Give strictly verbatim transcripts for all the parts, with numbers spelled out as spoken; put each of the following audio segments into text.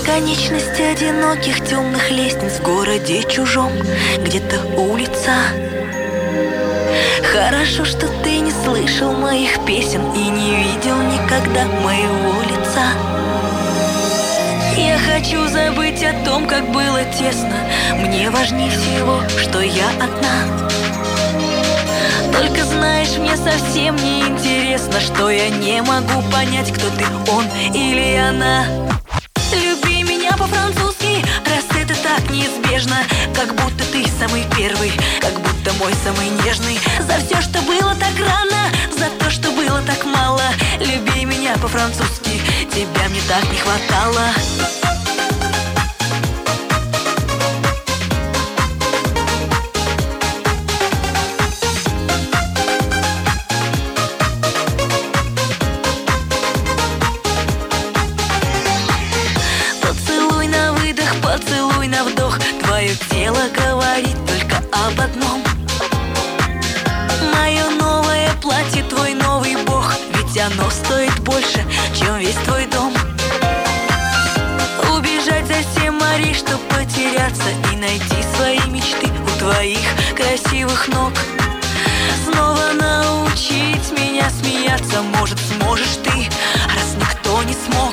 Бесконечность одиноких темных лестниц в городе чужом, где-то улица. Хорошо, что ты не слышал моих песен и не видел никогда моего лица. Я хочу забыть о том, как было тесно. Мне важнее всего, что я одна. Только знаешь, мне совсем не интересно, что я не могу понять, кто ты, он или она. Люби меня по-французски, раз это так неизбежно. Как будто ты самый первый, как будто мой самый нежный. За все, что было так рано, за то, что было так мало. Люби меня по-французски, тебя мне так не хватало. Поцелуй на вдох, твое тело говорит только об одном. Мое новое платье, твой новый бог, ведь оно стоит больше, чем весь твой дом. Убежать за все морей, чтоб потеряться и найти свои мечты у твоих красивых ног. Снова научить меня смеяться, может, сможешь ты, раз никто не смог.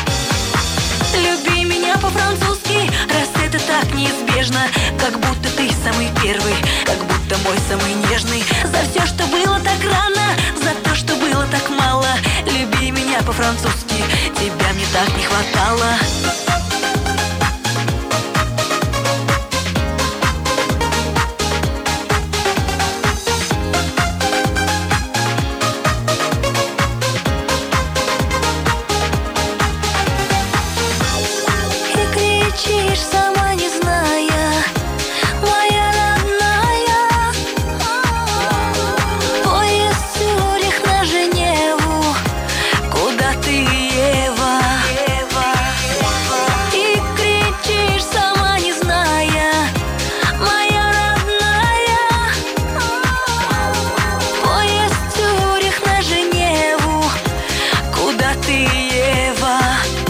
Люби меня по-французски, раз это так неизбежно. Как будто ты самый первый, как будто мой самый нежный. За все, что было так рано, за то, что было так мало. Люби меня по-французски, тебя мне так не хватало. Кричишь, сама не зная, моя родная. Поезд Цюрих на Женеву, куда ты, Ева? И кричишь, сама не зная, моя родная. Поезд Цюрих на Женеву, куда ты, Ева?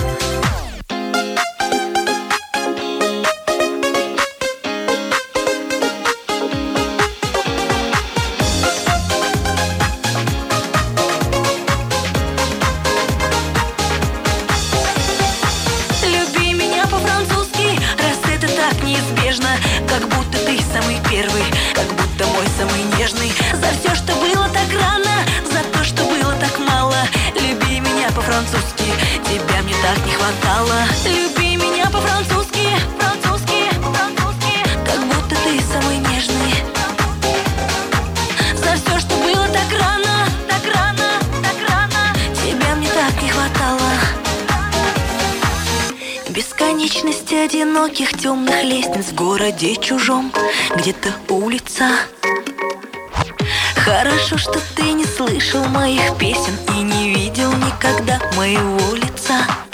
Неизбежно, как будто ты самый первый, как будто мой самый нежный. За все, что было так рано, за то, что было так мало. Люби меня по-французски, тебя мне так не хватало. Люби меня по-французски, французски, французски, как будто ты самый нежный. За все, что было так рано, так рано, так рано, тебя мне так не хватало. Бесконечность одиноких темных лестниц в городе чужом, где-то улица. Хорошо, что ты не слышал моих песен и не видел никогда моего лица.